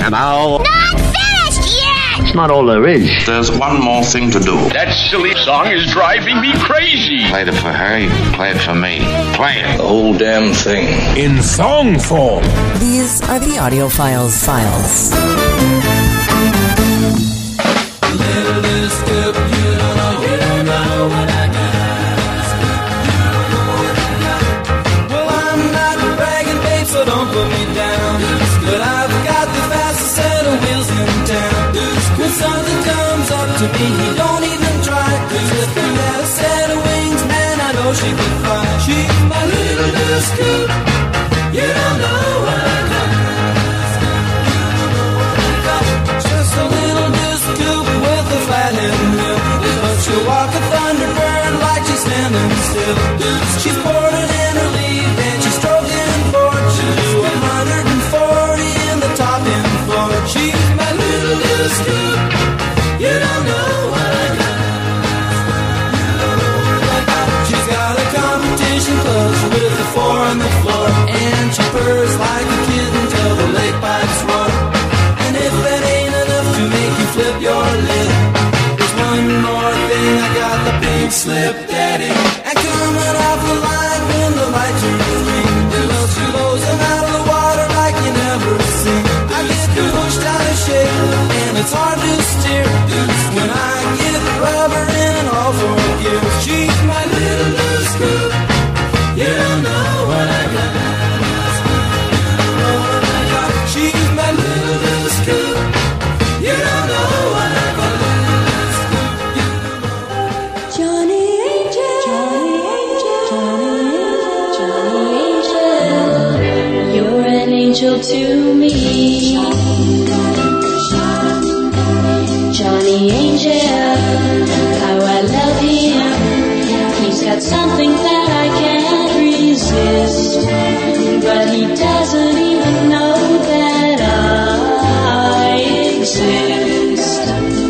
Now. Not finished yet! It's not all there is. There's one more thing to do. That silly song is driving me crazy. Played it for her, you play it for me. Play it. The whole damn thing. In song form. These are the Audiophiles files. Little scoop, you don't know what I got. Well, I'm not bragging, babe, so don't put me down. But I've got the fastest set of wheels in town. When something comes up to me, he don't even try. If he had a set of wings, man, I know she could fly. She's my little scoop. You don't know what I got. Just a little scoop with a flathead wheel. But she'll walk a thunderbird like she's standing still. She's boarded in her lead and she's stroking forward. She'll do 140 in the top end floor. She's my little scoop. You don't know what I got. She's got a competition clutch with a 4 on the floor. And she purrs like a kitten till the lake pipes roar. And if that ain't enough to make you flip your lid, there's one more thing, I got the pink slip daddy. And coming off the line when the light turns green, well, she blows them out of the water like you never seen. I get pushed out of shape and it's hard to steer when I get rubber in an all 4 gears. She's my little scoop. You don't know what I got. She's my little scoop. You don't know what I got. Johnny Angel, Johnny Angel, Johnny Angel, you're an angel to me. Johnny Angel, how I love him. He's got something that I can't resist, but he doesn't even know that I exist.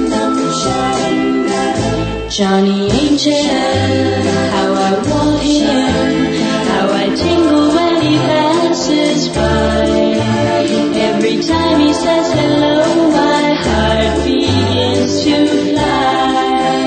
Johnny Angel, how I want him, how I tingle when he passes by. Every time he says hello, my heart begins to fly.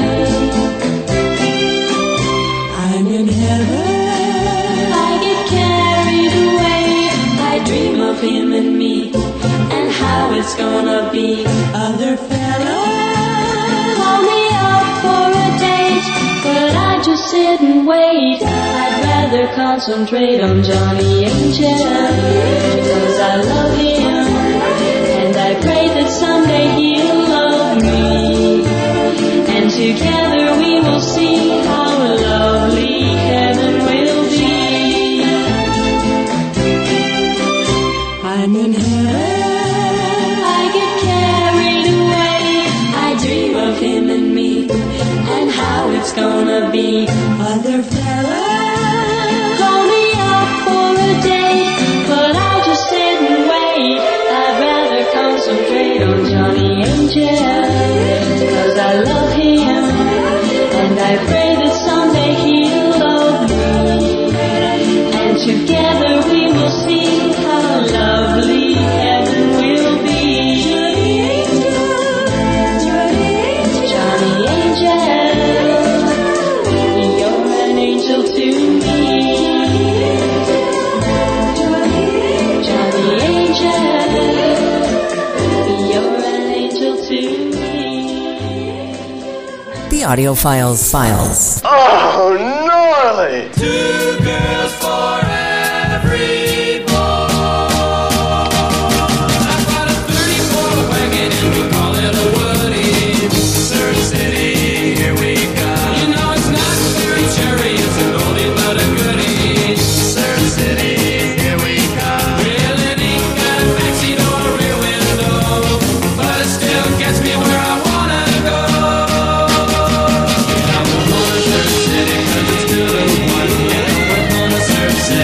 I'm in heaven, I get carried away. I dream of him and me, and how it's gonna be. Other fellas call me up for a date, but I just sit and wait. I'd rather concentrate on Johnny Angel, because I love him, and I pray that someday he'll love me, and together we will see how lovely heaven will be. I'm in heaven, I get carried away. I dream of him and me, and how it's gonna be. Other fellas call me up for a date, but I just sit and wait. I'd rather concentrate on Johnny Angel, because I love him, and I pray that someday he'll love me, and together we will see how lovely heaven will be. Johnny Angel, you're an angel to me. Johnny Angel, you're an angel to me. The Audiophiles files. Oh, gnarly! 2 girls for every boy. I've got a 34 wagon and we call it a Woody. Surf City, here we come. You know it's not very cherry, it's an oldie but a goodie. Surf City, here we come. Well, it ain't got a backseat or a rear window, but it still gets me where I wanna go. I'm going to Surf City 'cause it's 2 to 1. Yeah, we're going to Surf City.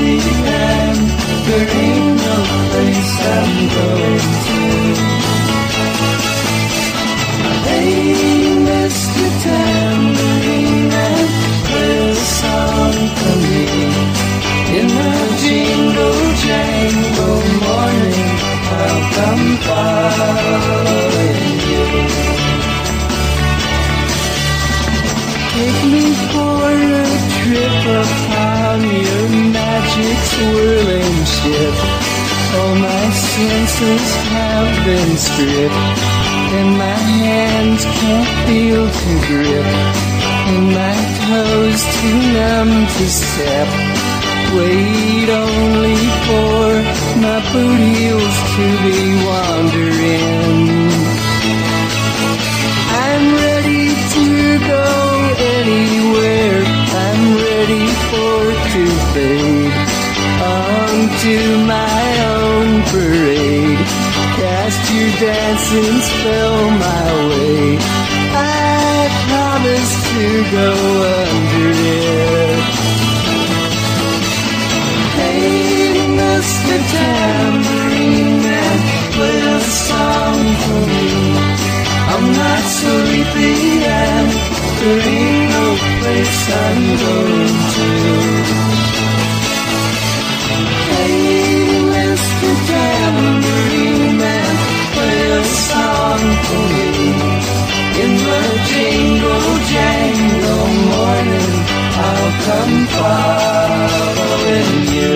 sleepy and there ain't no place I'm going to. Hey, Mr. Tambourine Man, play a song for me. In the jingle jangle morning, I'll come following you. Take me for a trip upon your magic swirling ship. All my senses have been stripped, and my hands can't feel to grip, and my toes too numb to step. Wait only for my boot heels to be wandering. I'm ready to go anywhere. I'm ready for to fade onto my own parade. Cast your dancing spell my way. I promise to go under it. Hey, Mr. Tambourine Man, play a song for me. I'm not sleepy and there ain't no place I'm going to. Hey, Mr. Tambourine Man, play a song for me. In the jingle jangle morning, I'll come following you.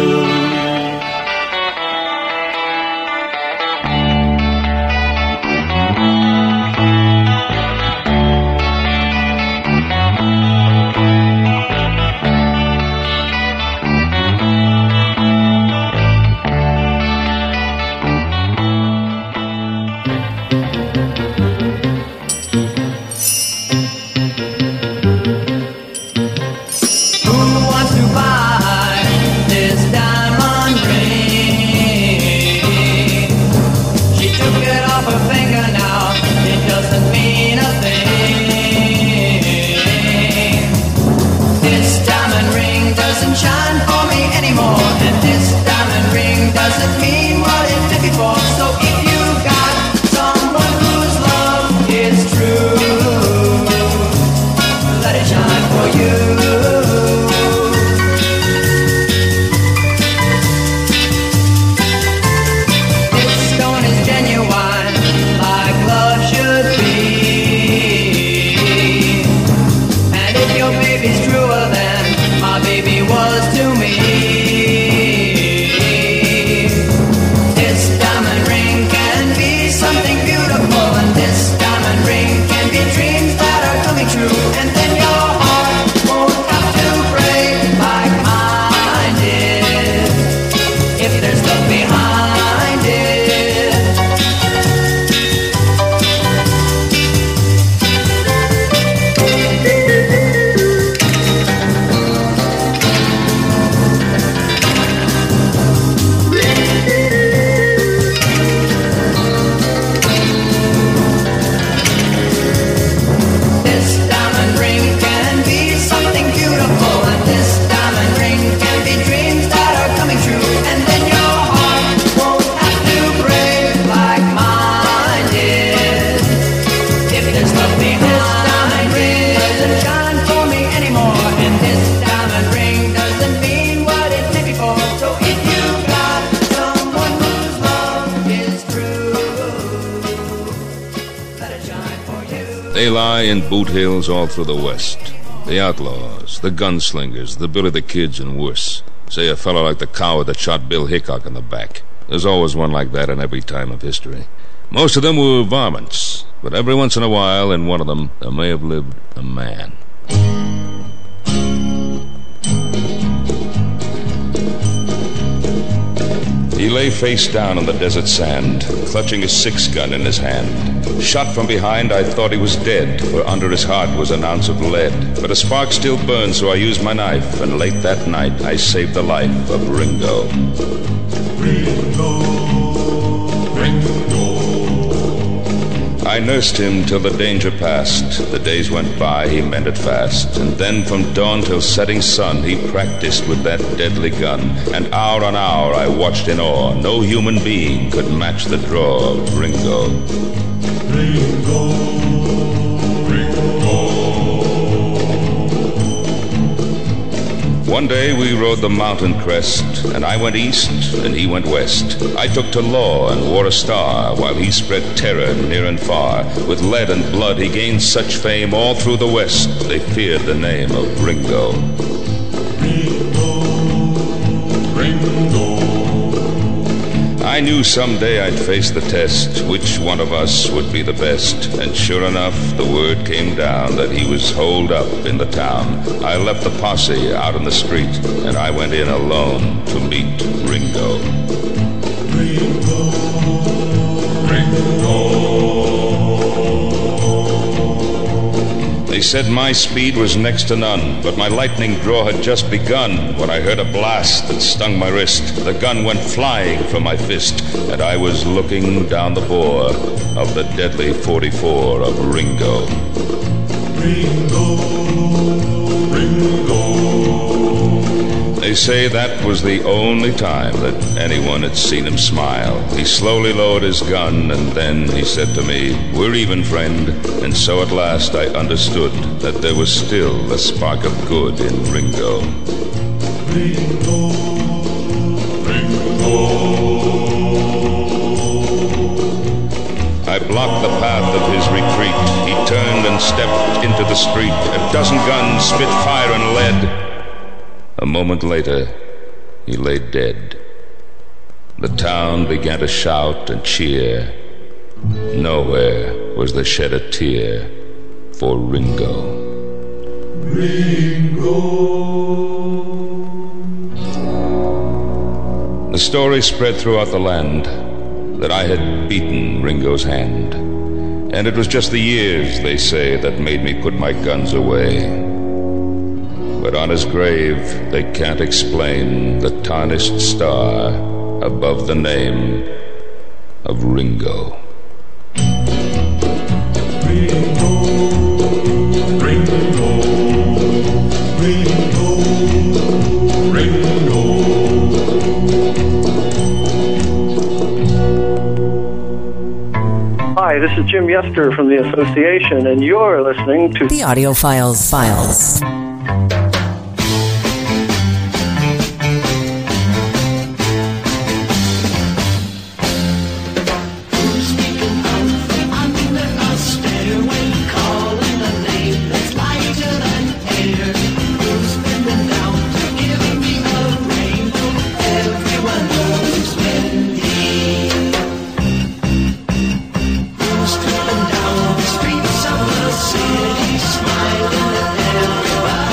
They lie in boot hills all through the West. The outlaws, the gunslingers, the Billy the Kids, and worse. Say a fellow like the coward that shot Bill Hickok in the back. There's always one like that in every time of history. Most of them were varmints, but every once in a while in one of them there may have lived a man. He lay face down on the desert sand, clutching a 6-gun in his hand. Shot from behind, I thought he was dead, for under his heart was an ounce of lead. But a spark still burned, so I used my knife, and late that night I saved the life of Ringo. Ringo, Ringo. I nursed him till the danger passed. The days went by, he mended fast. And then from dawn till setting sun, he practiced with that deadly gun. And hour on hour I watched in awe. No human being could match the draw of Ringo. Ringo, Ringo. One day we rode the mountain crest, and I went east and he went west. I took to law and wore a star, while he spread terror near and far. With lead and blood he gained such fame all through the west, they feared the name of Ringo. Ringo, Ringo. I knew someday I'd face the test, which one of us would be the best. And sure enough, the word came down that he was holed up in the town. I left the posse out in the street, and I went in alone to meet Ringo. Ringo, Ringo. They said my speed was next to none, but my lightning draw had just begun when I heard a blast that stung my wrist. The gun went flying from my fist, and I was looking down the bore of the deadly 44 of Ringo. Ringo, Ringo. They say that was the only time that anyone had seen him smile. He slowly lowered his gun, and then he said to me, "We're even, friend." And so at last I understood that there was still a spark of good in Ringo. Ringo, Ringo. I blocked the path of his retreat. He turned and stepped into the street. A dozen guns spit fire and lead. A moment later, he lay dead. The town began to shout and cheer. Nowhere was there shed a tear for Ringo. Ringo. The story spread throughout the land that I had beaten Ringo's hand. And it was just the years, they say, that made me put my guns away. But on his grave, they can't explain the tarnished star above the name of Ringo. Ringo, Ringo, Ringo, Ringo. Hi, this is Jim Yester from the Association, and you're listening to The Audiophiles Files. Down the streets of the city, smiling at everybody.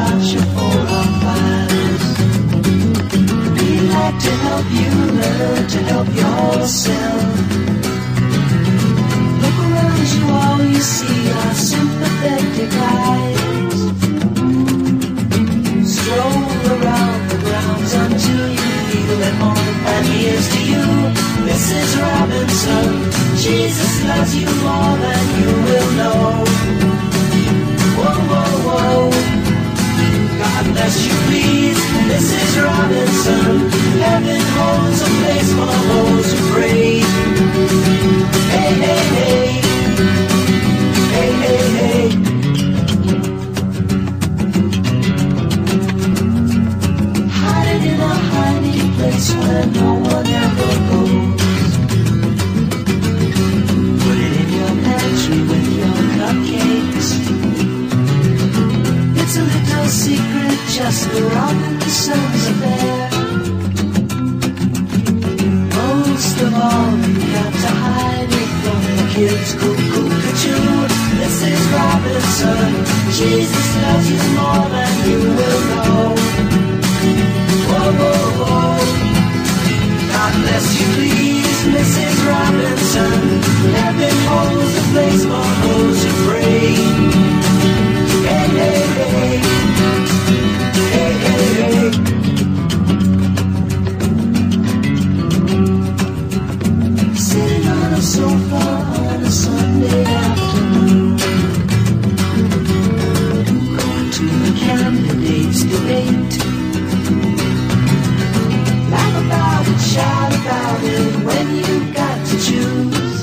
out your 405s. We'd like to help you learn to help yourself. Look around you, all you see are sympathetic eyes. Stroll around the grounds until you feel at home. And here's to you, Mrs. Robinson. Jesus loves you more than you will know. Whoa, whoa, whoa. God bless you, please, Mrs. Robinson. Heaven holds a place for those who pray. Hey, hey, hey. Hey, hey, hey. Hide in a hiding place where no one ever goes. Put it in your pantry with your cupcakes. It's a little secret, just the Robinsons affair. Most of all, you got to hide it from the kids. Cuckoo-cuckoo, Mrs. Robinson. Jesus loves you more than you will know. Whoa, whoa, whoa. God bless you, please, Mrs. Robinson. Heaven holds a place for those who pray. Hey, hey, hey. Hey, hey, hey. Sitting on a sofa on a Sunday afternoon, going to the candidates' debate. Laugh about it, shout about it when you've got to choose.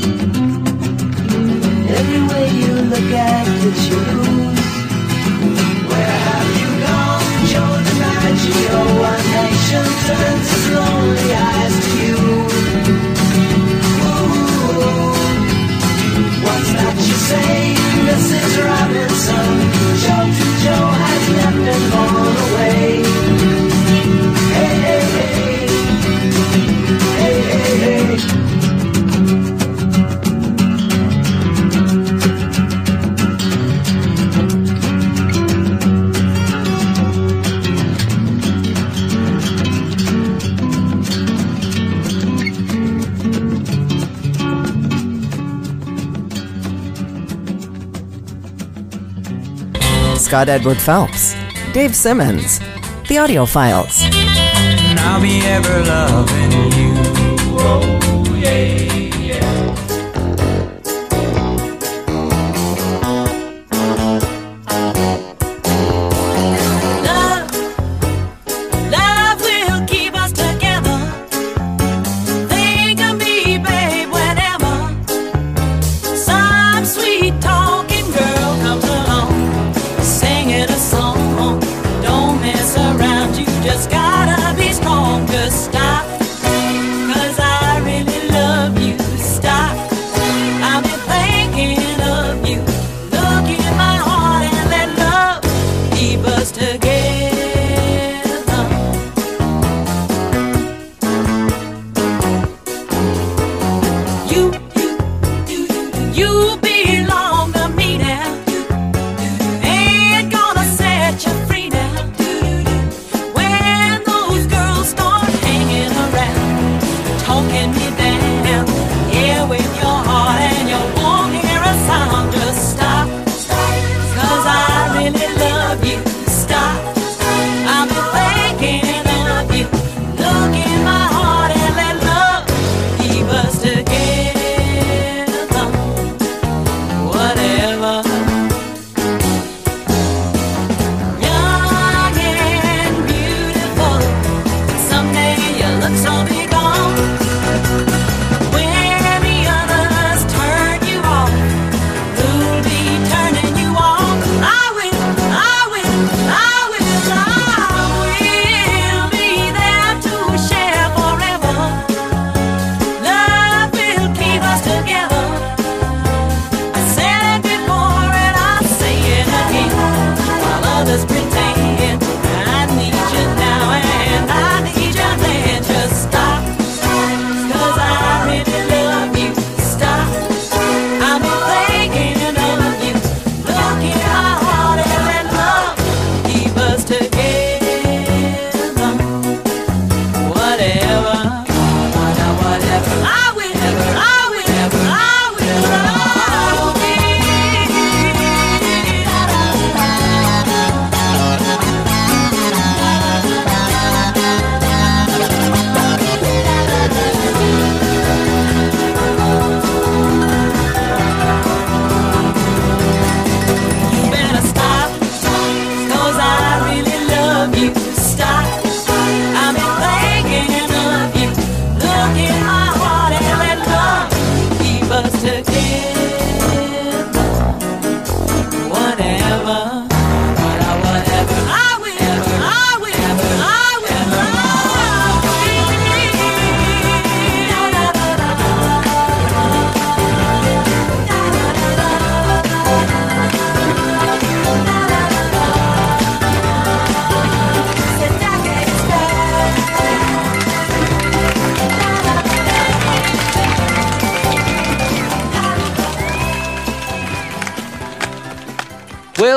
Every way you look at it, you lose. Where have you gone, Joe DiMaggio? One nation turns its lonely eyes to you. Ooh, what's that you say, Mrs. Robinson? Joe to Joe has left and gone away. Hey, hey, hey. Hey, hey, hey. Scott Edward Phelps, Dave Simmons, The Audio Files. And I'll be ever loving you. Oh, yeah, yeah. Love will keep us together. Think of me, babe, whenever some sweet talking girl comes along, singing a song. Don't mess around, you just gotta be strong. Just stop, 'cause I really love you.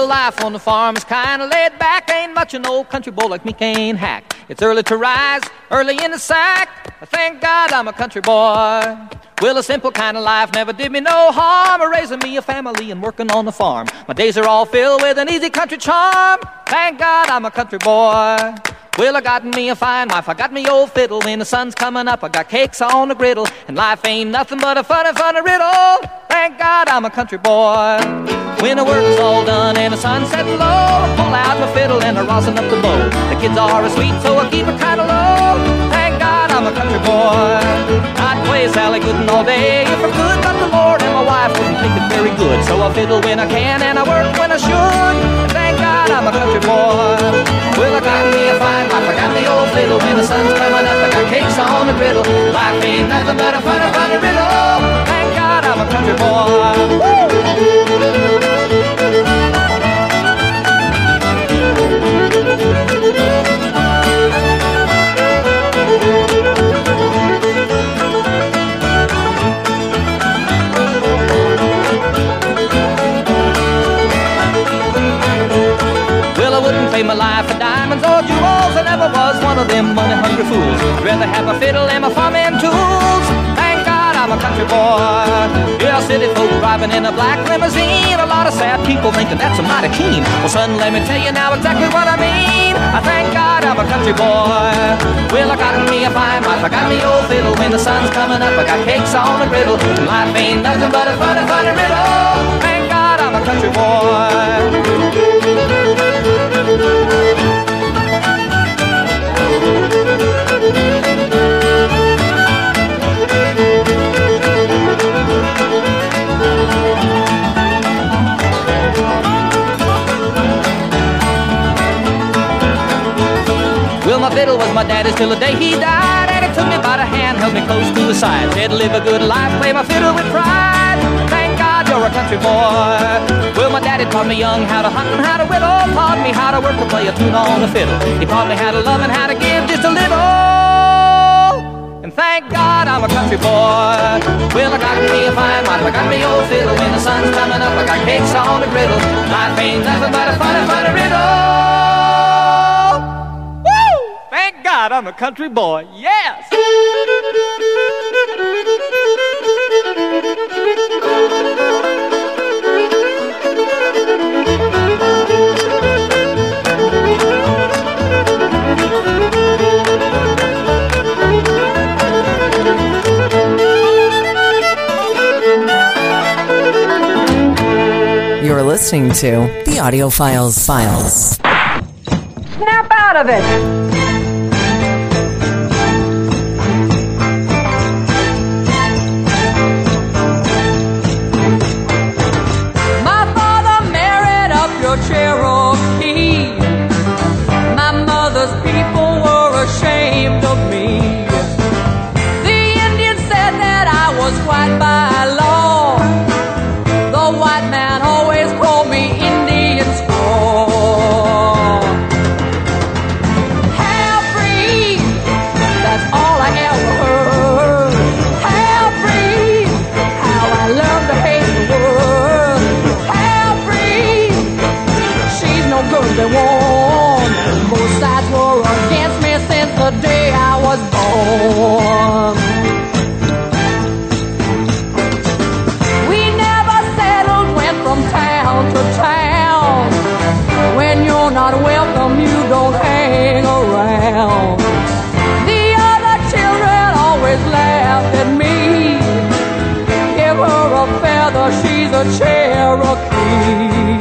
Well, life on the farm is kinda laid back. Ain't much an old country boy like me can't hack. It's early to rise, early in the sack. Thank God I'm a country boy. Well, a simple kind of life never did me no harm. Raising me a family and working on the farm. My days are all filled with an easy country charm. Thank God I'm a country boy. Well, I got me a fine wife, I got me old fiddle. When the sun's coming up, I got cakes on the griddle. And life ain't nothing but a funny, funny riddle. Thank God I'm a country boy. When the work's all done and the sun's setting low, I pull out my fiddle and I rosin up the bow. The kids are asleep, so I keep it kinda low. Thank God I'm a country boy. I'd play Sally Gooden all day if I could, but the Lord and my wife wouldn't think it very good. So I fiddle when I can and I work when I should. And thank God I'm a country boy. Well, I got me a fine wife, I got the old fiddle. When the sun's coming up, I got cakes on the griddle. Life ain't nothing but a funny, funny riddle. Thank God I'm a country boy. Woo! Pay my life for diamonds or jewels. I never was one of them money-hungry fools. I'd rather have my fiddle and my farming tools. Thank God I'm a country boy. Yeah, city folk driving in a black limousine. A lot of sad people thinking that's a mighty keen. Well, son, let me tell you now exactly what I mean. I thank God I'm a country boy. Well, I got me a fine wife, I got me old fiddle. When the sun's coming up, I got cakes on the griddle. And life ain't nothing but a funny, funny riddle. Thank God I'm a country boy. Well, my fiddle was my daddy's till the day he died. And he took me by the hand, held me close to his side. Said, live a good life, play my fiddle with pride. Thank God you're a country boy. Well, my daddy taught me young how to hunt and how to whittle. Taught me how to work and play a tune on the fiddle. He taught me how to love and how to give just a little. And thank God I'm a country boy. Well, I got me a fine wife, I got me old fiddle. When the sun's coming up, I got cakes on the griddle. Life ain't nothing but a funny, funny riddle. Thank God I'm a country boy, yes! You're listening to the Audio Files. Snap out of it! Cherokee. My mother's people were ashamed of me. The Indians said that I was white by law. The white man always called me Indian squaw. Half-breed, that's all I ever heard. Half-breed, how I learned to hate the world. No good they won. Both sides were against me since the day I was born. We never settled, went from town to town. When you're not welcome, you don't hang around. The other children always laughed at me. Give her a feather, she's a Cherokee.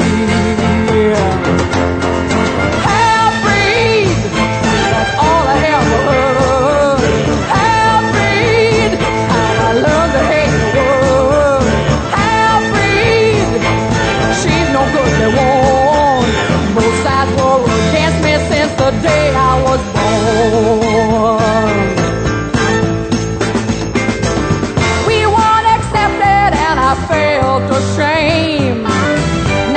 Half-breed, that's all I ever heard. Half-breed, how I learned to hate the world. Half-breed, she's no good, they won. Both sides were against me since the day I was born. We weren't accepted and I felt ashamed.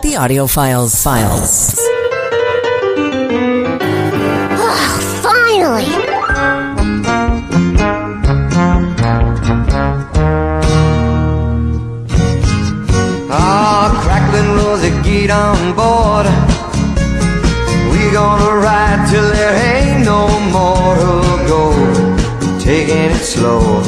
The Audio Files. Oh, finally! Crackling Rosie, get on board. We gonna ride till there ain't no more to go. Taking it slow.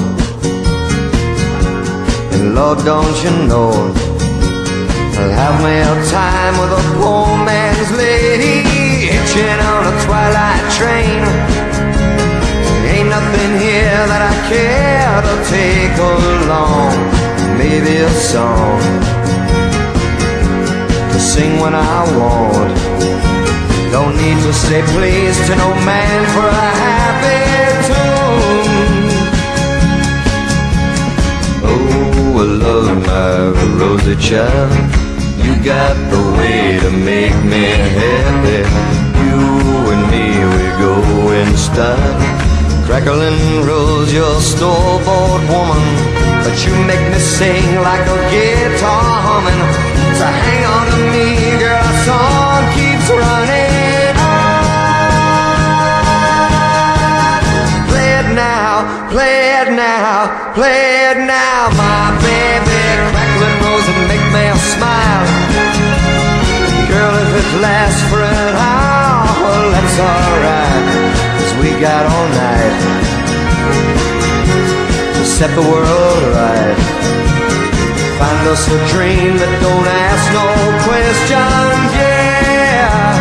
And Lord, don't you know, I'll have me a time with a poor man's lady, hitching on a twilight train. Ain't nothing here that I care to take along. Maybe a song to sing when I want. Don't need to say please to no man for a happy tune. Oh, I love my Rosie child. You got the way to make me happy. You and me, we go in style. Crackling Rose, you're a store-bought woman, but you make me sing like a guitar humming. So hang on to me, girl, our song keeps running on. Play it now, play it now, play it now, my baby. Crackling Rose and make me smile. Girl, if it lasts for an hour, well, that's alright, 'cause we got all night to set the world right. Find us a dream that don't ask no questions, yeah.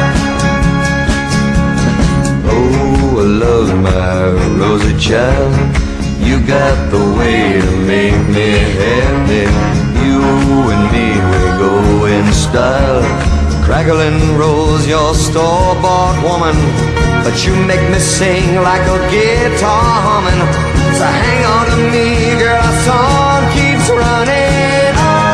Oh, I love my Rosie child. You got the way to make me happy. You and me, we go in style. Crackling Rose, you're a store-bought woman, but you make me sing like a guitar humming. So hang on to me, girl, our song keeps running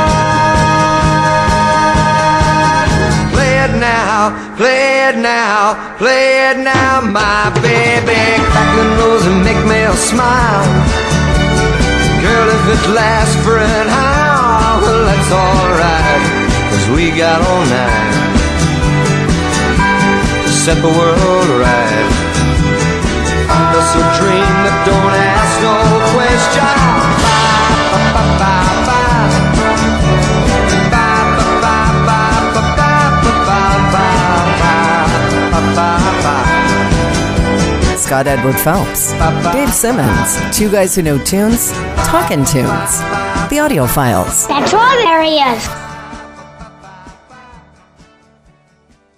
on. Play it now, play it now, play it now, my baby. Crackling Rose and make me smile. Girl, if it lasts for an hour, well, that's alright, 'cause we got all night to set the world right. Find us a dream that don't ask no question. Scott Edward Phelps, Dave Simmons, two guys who know tunes, talking tunes. The Audio Files. That's all there is.